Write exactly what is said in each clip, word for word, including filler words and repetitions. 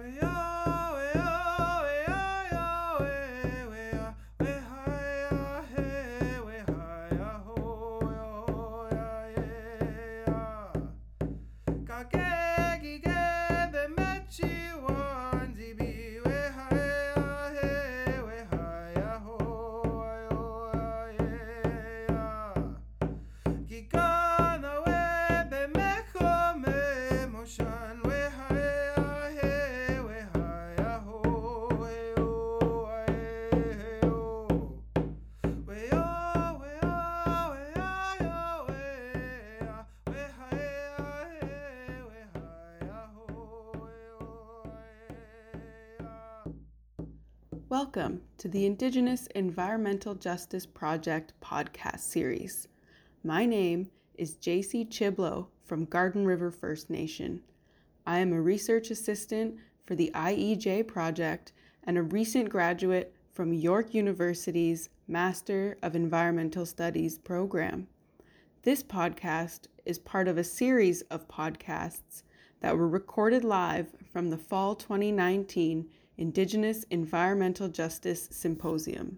Welcome to the Indigenous Environmental Justice Project podcast series. My name is J C Chiblo from Garden River First Nation. I am a research assistant for the I E J project and a recent graduate from York University's Master of Environmental Studies program. This podcast is part of a series of podcasts that were recorded live from the Fall twenty nineteen Indigenous Environmental Justice Symposium.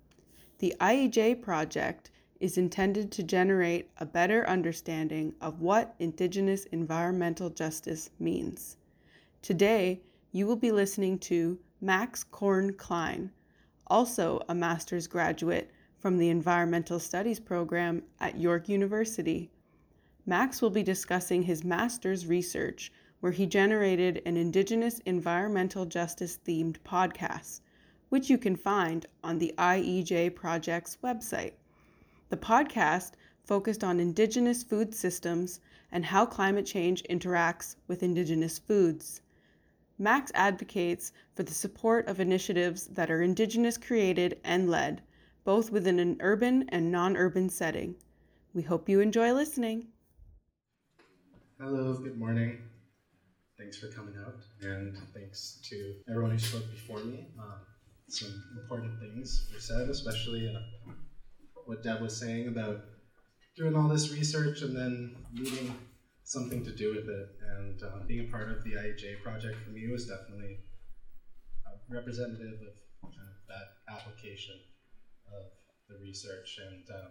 The I E J project is intended to generate a better understanding of what Indigenous environmental justice means. Today, you will be listening to Max Korn-Klein, also a master's graduate from the Environmental Studies program at York University. Max will be discussing his master's research, where he generated an Indigenous environmental justice themed podcast, which you can find on the I E J project's website. The podcast focused on Indigenous food systems and how climate change interacts with Indigenous foods. Max advocates for the support of initiatives that are Indigenous created and led, both within an urban and non-urban setting. We hope you enjoy listening. Hello, good morning. Thanks for coming out, and thanks to everyone who spoke before me. Um, some important things were said, especially uh, what Deb was saying about doing all this research and then needing something to do with it. And uh, being a part of the I E J project for me was definitely a representative of kind of that application of the research. And um,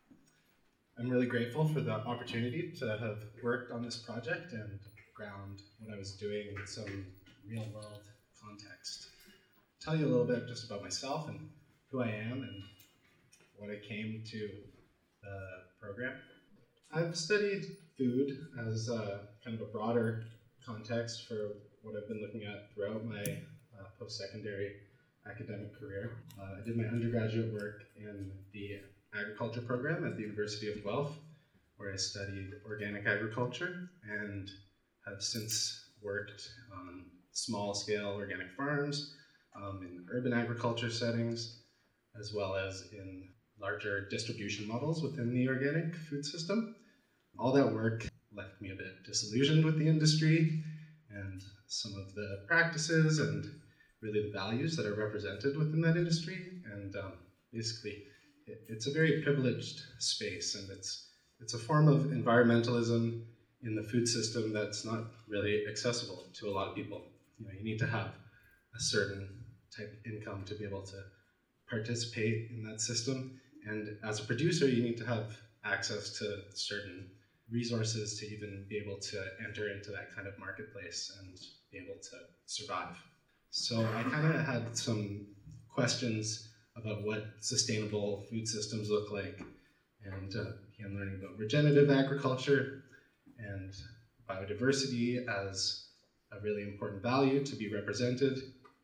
I'm really grateful for the opportunity to have worked on this project and ground what I was doing in some real world context. Tell you a little bit just about myself and who I am and what I came to the program. I've studied food as a kind of a broader context for what I've been looking at throughout my uh, post-secondary academic career. Uh, I did my undergraduate work in the agriculture program at the University of Guelph, where I studied organic agriculture and have since worked on small-scale organic farms, um, in urban agriculture settings, as well as in larger distribution models within the organic food system. All that work left me a bit disillusioned with the industry and some of the practices and really the values that are represented within that industry. And um, basically, it, it's a very privileged space, and it's it's a form of environmentalism in the food system that's not really accessible to a lot of people. You know, you need to have a certain type of income to be able to participate in that system. And as a producer, you need to have access to certain resources to even be able to enter into that kind of marketplace and be able to survive. So I kind of had some questions about what sustainable food systems look like, and uh, began learning about regenerative agriculture and biodiversity as a really important value to be represented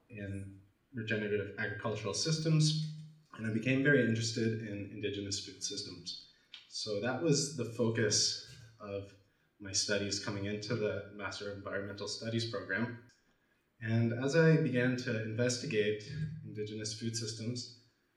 in regenerative agricultural systems. And I became very interested in Indigenous food systems. So that was the focus of my studies coming into the Master of Environmental Studies program. And as I began to investigate Indigenous food systems,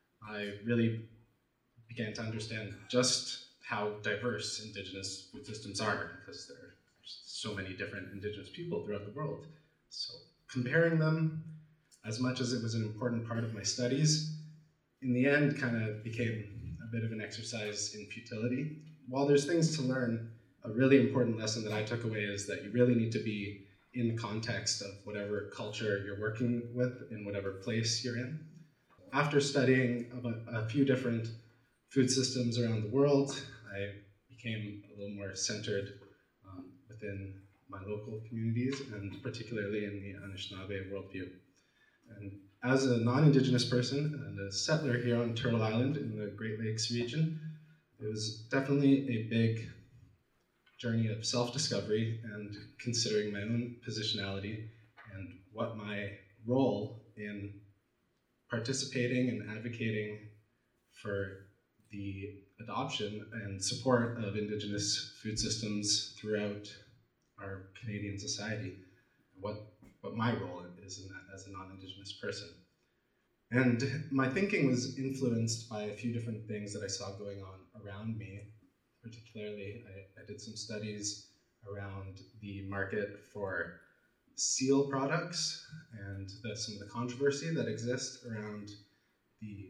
I really began to understand just how diverse Indigenous food systems are, because there are so many different Indigenous people throughout the world. So comparing them, as much as it was an important part of my studies, in the end kind of became a bit of an exercise in futility. While there's things to learn, a really important lesson that I took away is that you really need to be in the context of whatever culture you're working with in whatever place you're in. After studying a, a few different food systems around the world, I became a little more centered um, within my local communities, and particularly in the Anishinaabe worldview. And as a non-Indigenous person and a settler here on Turtle Island in the Great Lakes region, it was definitely a big journey of self-discovery and considering my own positionality and what my role in participating and advocating for the adoption and support of Indigenous food systems throughout our Canadian society, what, what my role is in that as a non-Indigenous person. And my thinking was influenced by a few different things that I saw going on around me. Particularly, I, I did some studies around the market for seal products and the, some of the controversy that exists around the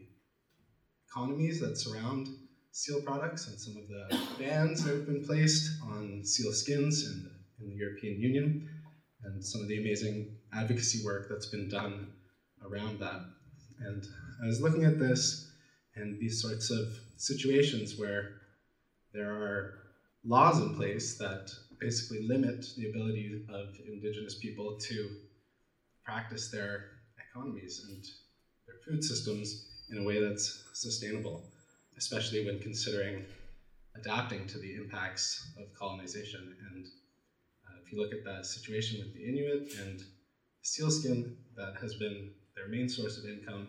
economies that surround seal products and some of the bans that have been placed on seal skins in, in the European Union, and some of the amazing advocacy work that's been done around that. And I was looking at this and these sorts of situations where there are laws in place that basically limit the ability of Indigenous people to practice their economies and their food systems in a way that's sustainable, especially when considering adapting to the impacts of colonization. And uh, if you look at that situation with the Inuit and sealskin, that has been their main source of income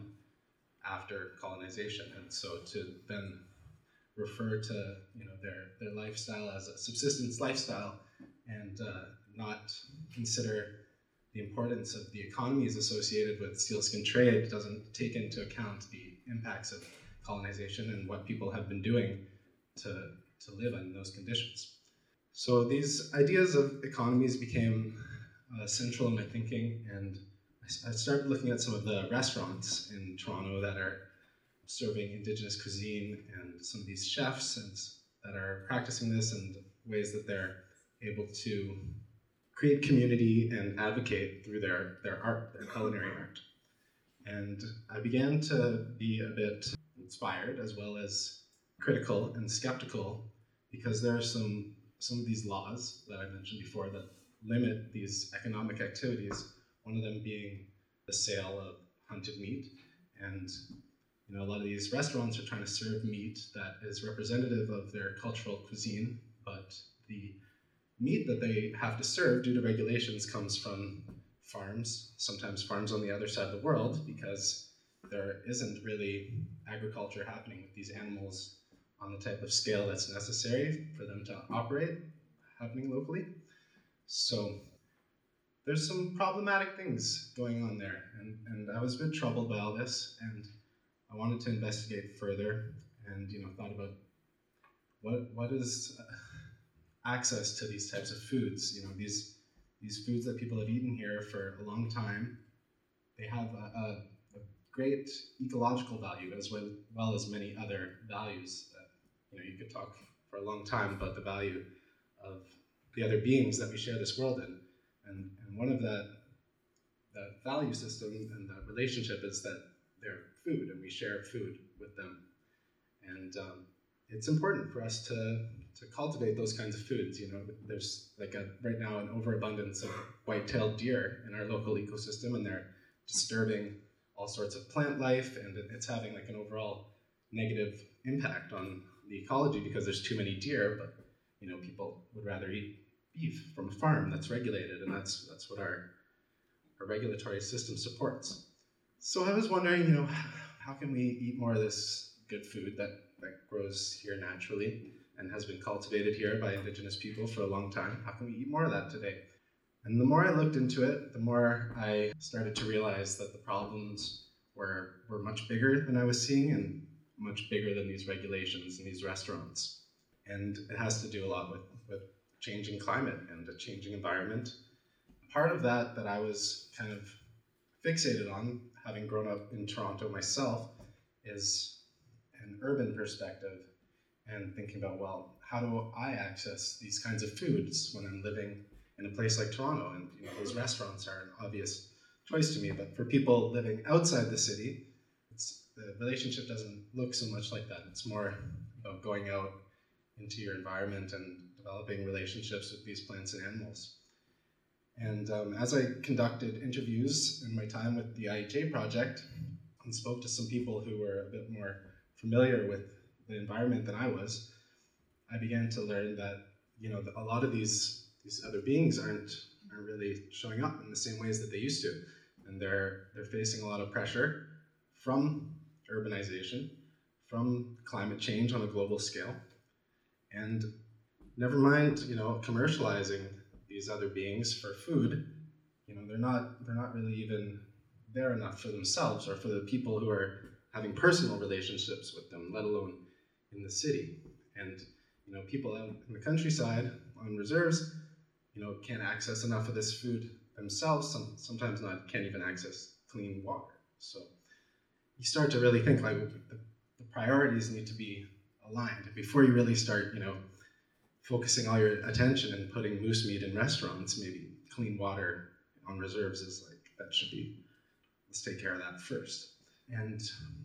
after colonization. And so to then refer to you know their, their lifestyle as a subsistence lifestyle and uh, not consider the importance of the economies associated with sealskin trade doesn't take into account the impacts of colonization and what people have been doing to, to live in those conditions. So these ideas of economies became uh, central in my thinking, and I, I started looking at some of the restaurants in Toronto that are serving Indigenous cuisine and some of these chefs and, that are practicing this and ways that they're able to create community and advocate through their, their art, their culinary art. And I began to be a bit inspired as well as critical and skeptical, because there are some, some of these laws that I mentioned before that limit these economic activities, one of them being the sale of hunted meat. And you know, a lot of these restaurants are trying to serve meat that is representative of their cultural cuisine, but the meat that they have to serve due to regulations comes from farms, sometimes farms on the other side of the world, because there isn't really agriculture happening with these animals on the type of scale that's necessary for them to operate happening locally. So there's some problematic things going on there, and, and I was a bit troubled by all this, and I wanted to investigate further, and you know thought about what what is access to these types of foods. You know these these foods that people have eaten here for a long time. They have a, a, a great ecological value as well, well as many other values that you know you could talk for a long time about the value of the other beings that we share this world in, and and one of that that value system and that relationship is that they're food, and we share food with them. And um, it's important for us to, to cultivate those kinds of foods. You know, there's like a, right now an overabundance of white-tailed deer in our local ecosystem, and they're disturbing all sorts of plant life, and it's having like an overall negative impact on the ecology because there's too many deer, but you know, people would rather eat beef from a farm that's regulated, and that's that's what our, our regulatory system supports. So I was wondering, you know, how can we eat more of this good food that, that grows here naturally and has been cultivated here by Indigenous people for a long time? How can we eat more of that today? And the more I looked into it, the more I started to realize that the problems were, were much bigger than I was seeing, and much bigger than these regulations and these restaurants. And it has to do a lot with, with changing climate and a changing environment. Part of that that I was kind of fixated on, having grown up in Toronto myself, is an urban perspective and thinking about, well, how do I access these kinds of foods when I'm living in a place like Toronto, and you know, those restaurants are an obvious choice to me. But for people living outside the city, it's, the relationship doesn't look so much like that. It's more about going out into your environment and developing relationships with these plants and animals. And um, as I conducted interviews in my time with the I H A project and spoke to some people who were a bit more familiar with the environment than I was, I began to learn that, you know, a lot of these these other beings aren't aren't really showing up in the same ways that they used to, and they're they're facing a lot of pressure from urbanization, from climate change on a global scale, and never mind, you know, commercializing these other beings for food. You know, they're not they're not really even there enough for themselves or for the people who are having personal relationships with them, let alone in the city. And you know, people out in the countryside on reserves, you know, can't access enough of this food themselves. Some, sometimes not, can't even access clean water. So you start to really think like the, the priorities need to be aligned before you really start, you know, focusing all your attention and putting moose meat in restaurants. Maybe clean water on reserves is like, that should be, let's take care of that first. And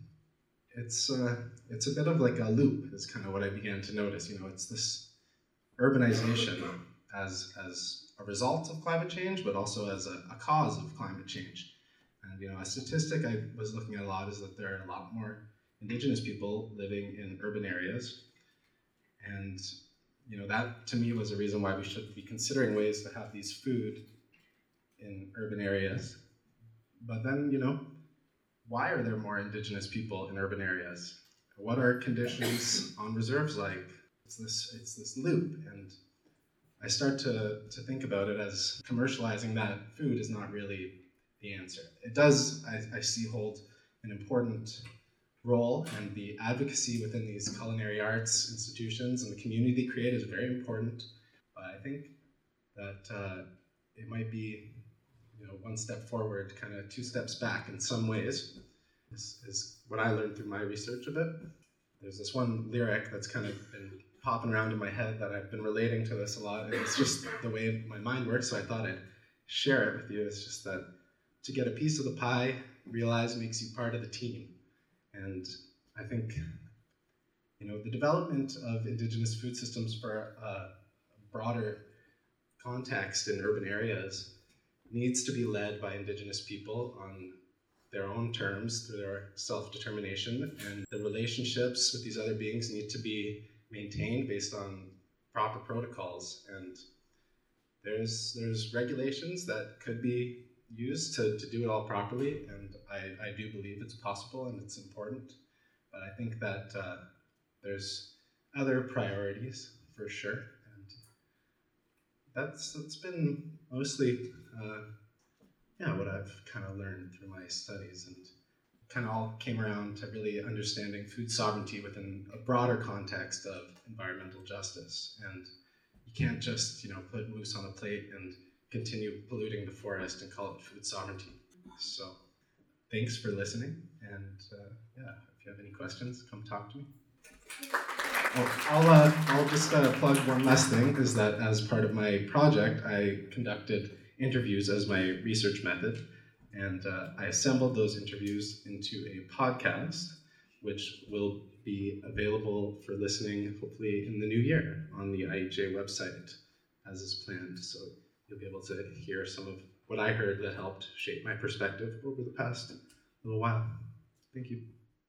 it's uh, it's a bit of like a loop is kind of what I began to notice. You know, it's this urbanization as as a result of climate change, but also as a, a cause of climate change. And you know, a statistic I was looking at a lot is that there are a lot more Indigenous people living in urban areas. And you know, that to me was a reason why we should be considering ways to have these food in urban areas. But then, you know, why are there more Indigenous people in urban areas? What are conditions on reserves like? It's this it's this loop, and I start to, to think about it as commercializing that food is not really the answer. It does, I, I see, hold an important role, and the advocacy within these culinary arts institutions and the community they create is very important. But I think that uh, it might be, you know, one step forward, kind of two steps back in some ways, is, is what I learned through my research of it. There's this one lyric that's kind of been popping around in my head that I've been relating to this a lot, and it's just the way my mind works, so I thought I'd share it with you. It's just that to get a piece of the pie, realize makes you part of the team. And I think, you know, the development of Indigenous food systems for a broader context in urban areas needs to be led by Indigenous people on their own terms, through their self-determination, and the relationships with these other beings need to be maintained based on proper protocols. And there's there's regulations that could be used to, to do it all properly, and I, I do believe it's possible and it's important. But I think that uh, there's other priorities for sure, and that's that's been mostly uh, yeah what I've kind of learned through my studies, and kind of all came around to really understanding food sovereignty within a broader context of environmental justice. And you can't just, you know, put moose on a plate and continue polluting the forest and call it food sovereignty. So thanks for listening, and uh, yeah, if you have any questions, come talk to me. Oh, I'll, uh, I'll just uh, plug one last thing, is that as part of my project, I conducted interviews as my research method, and uh, I assembled those interviews into a podcast, which will be available for listening hopefully in the new year on the I H A website, as is planned. So you'll be able to hear some of what I heard that helped shape my perspective over the past little while. Thank you.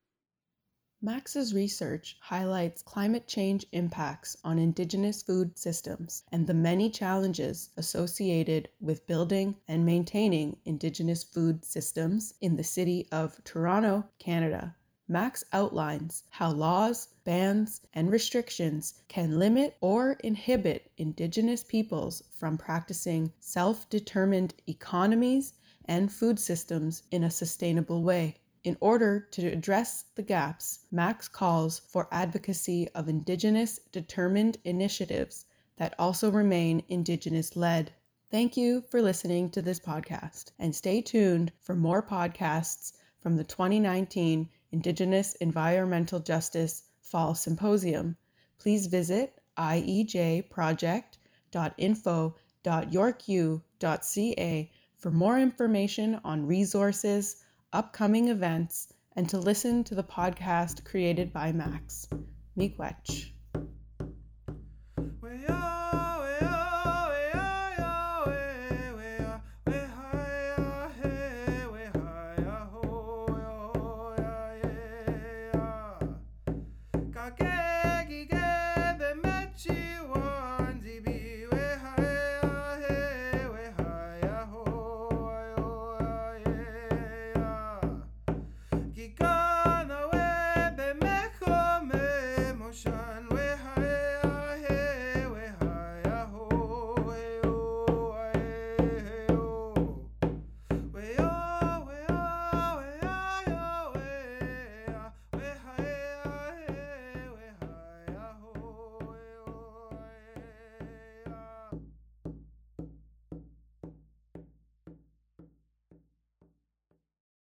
Max's research highlights climate change impacts on Indigenous food systems and the many challenges associated with building and maintaining Indigenous food systems in the city of Toronto, Canada. Max outlines how laws, bans, and restrictions can limit or inhibit Indigenous peoples from practicing self-determined economies and food systems in a sustainable way. In order to address the gaps, Max calls for advocacy of Indigenous determined initiatives that also remain Indigenous-led. Thank you for listening to this podcast, and stay tuned for more podcasts from the twenty nineteen Indigenous Environmental Justice Fall Symposium. Please visit i e j project dot info dot york u dot c a for more information on resources, upcoming events, and to listen to the podcast created by Max. Miigwech.